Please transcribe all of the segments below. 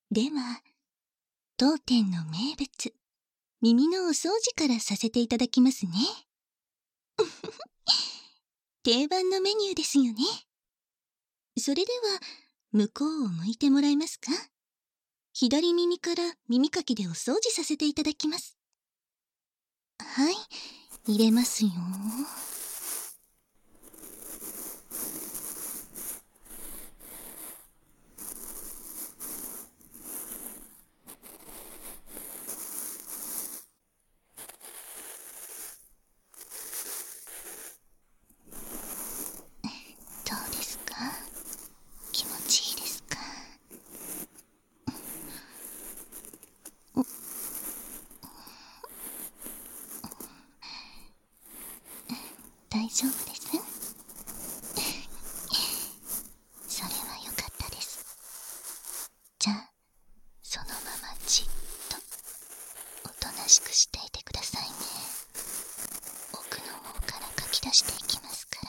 では、当店の名物、耳のお掃除からさせていただきますね。定番のメニューですよね。それでは、向こうを向いてもらえますか？左耳から耳かきでお掃除させていただきます。はい、入れますよ。どうですか？気持ちいいですか？大丈夫です。それはよかったです。じゃあ、そのままじっとおとなしくしていてくださいね。奥の方からかき出していきますから。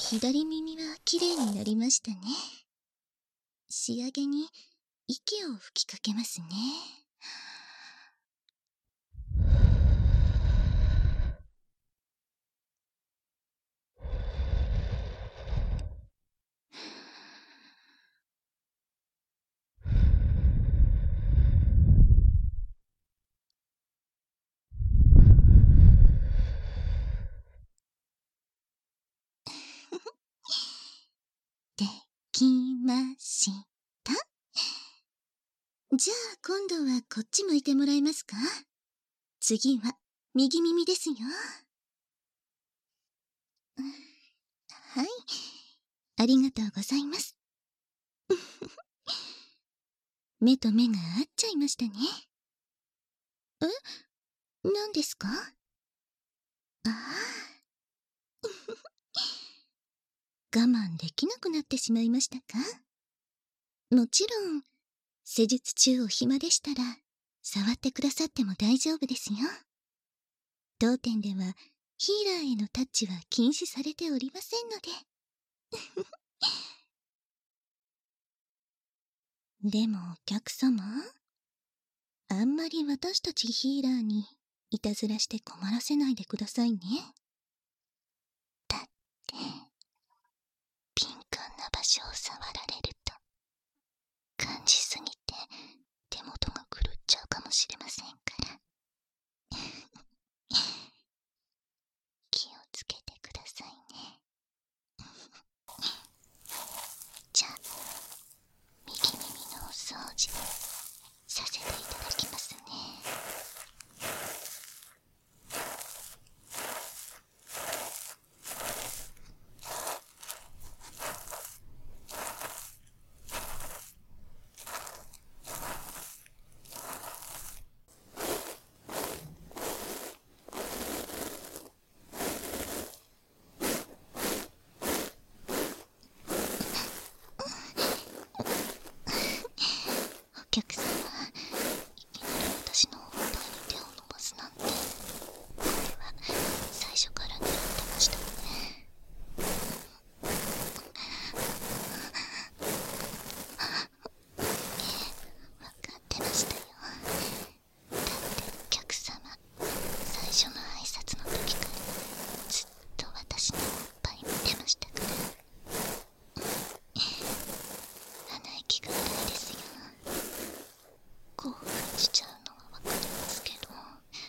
左耳はきれいになりましたね。仕上げに息を吹きかけますね。できました。じゃあ今度はこっち向いてもらえますか？次は右耳ですよ。はい、ありがとうございます。目と目が合っちゃいましたね。え？何ですか？ああ。我慢できなくなってしまいましたか？もちろん、施術中お暇でしたら、触ってくださっても大丈夫ですよ。当店では、ヒーラーへのタッチは禁止されておりませんので。でもお客様、あんまり私たちヒーラーにいたずらして困らせないでくださいね。だって、敏感な場所を触られると、感じすぎて手元が狂っちゃうかもしれませんから。気をつけてくださいね。じゃあ、右耳のお掃除させていただきますね。お客様、いきなり私のおっぱいに手を伸ばすなんて、これは最初から狙ってましたね。分かってましたよ。だってお客様、最初の挨拶の時からずっと私のおっぱい見てましたから。鼻息が荒いですよ。興奮しちゃうのはわかりますけど、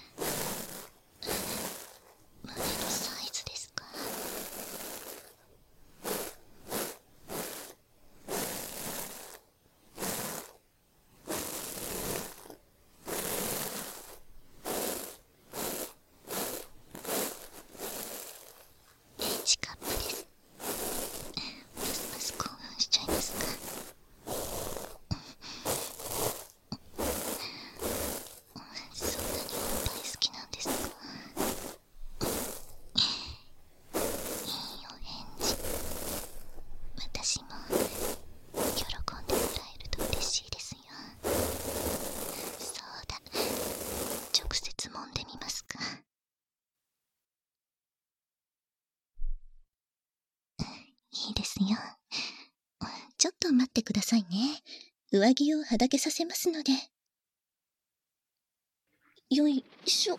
胸のサイズですか？H カップです。ますます興奮しちゃいますか？そんなにおっぱい好きなんですか？いいお返事。私も喜んでもらえると嬉しいですよ。そうだ、直接揉んでみますか？いいですよ。ちょっと待ってくださいね。上着をはだけさせますので。よいしょ。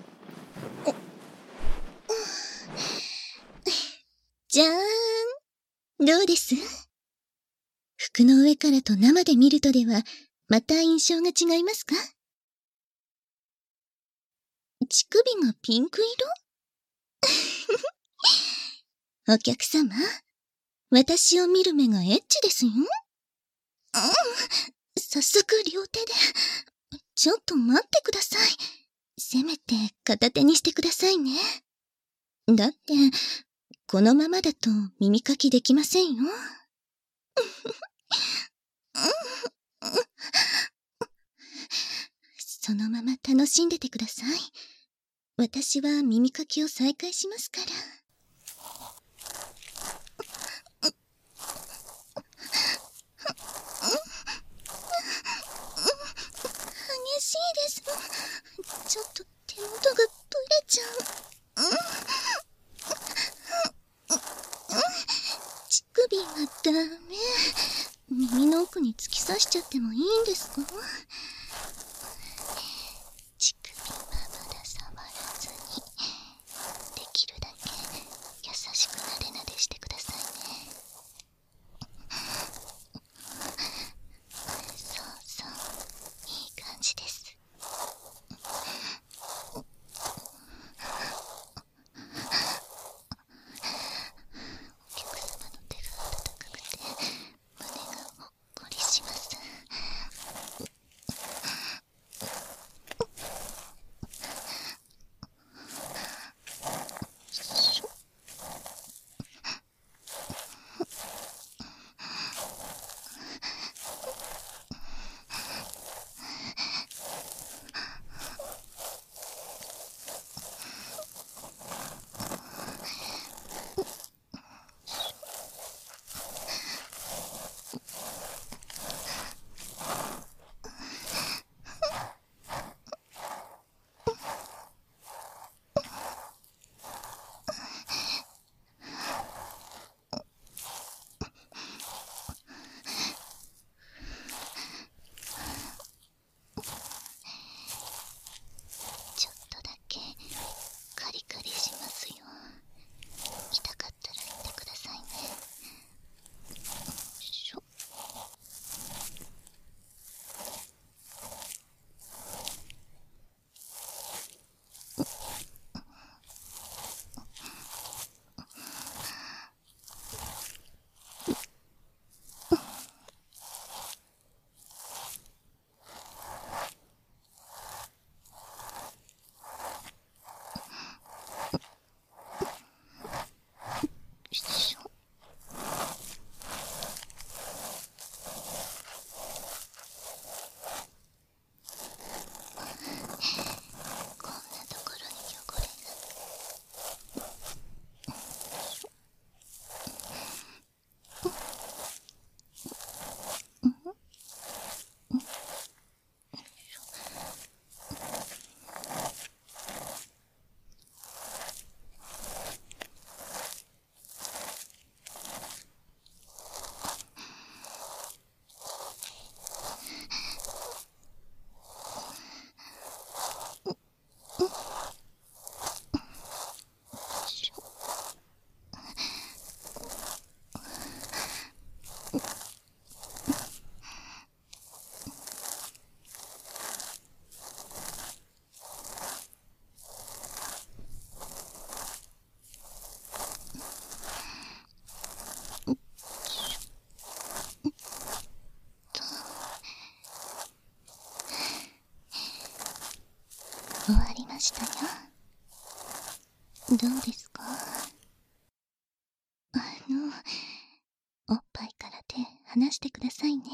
じゃーん。どうです？服の上からと生で見るとでは、また印象が違いますか？乳首がピンク色？お客様、私を見る目がエッチですよ。早速両手で。ちょっと待ってください。せめて片手にしてくださいね。だって、このままだと耳かきできませんよ。そのまま楽しんでてください。私は耳かきを再開しますから。激しいです。ちょっと手元がブレちゃう。 ダメ。耳の奥に突き刺しちゃってもいいんですか？乳首はまだ触らずに、できるだけ優しくなでなでしてくださいね。そうそう、いい感じです。お客様の手が温かくて胸がほっこりします。ちょっとだけカリカリしますよ。痛かったら言ってくださいね。しょ。しょ。こんなところに汚れしょ。終わりましたよ。どうですか？おっぱいから手離してくださいね。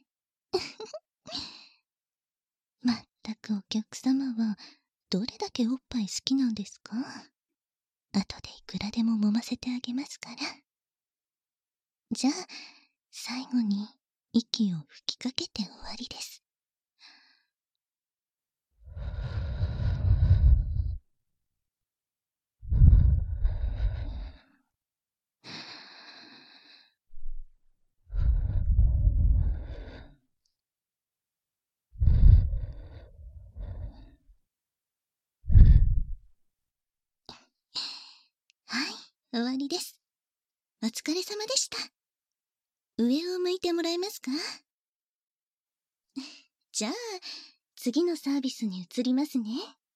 まったくお客様はどれだけおっぱい好きなんですか？後でいくらでも揉ませてあげますから。じゃあ最後に息を吹きかけて終わりです。はい、終わりです。お疲れ様でした。上を向いてもらえますか？じゃあ次のサービスに移りますね。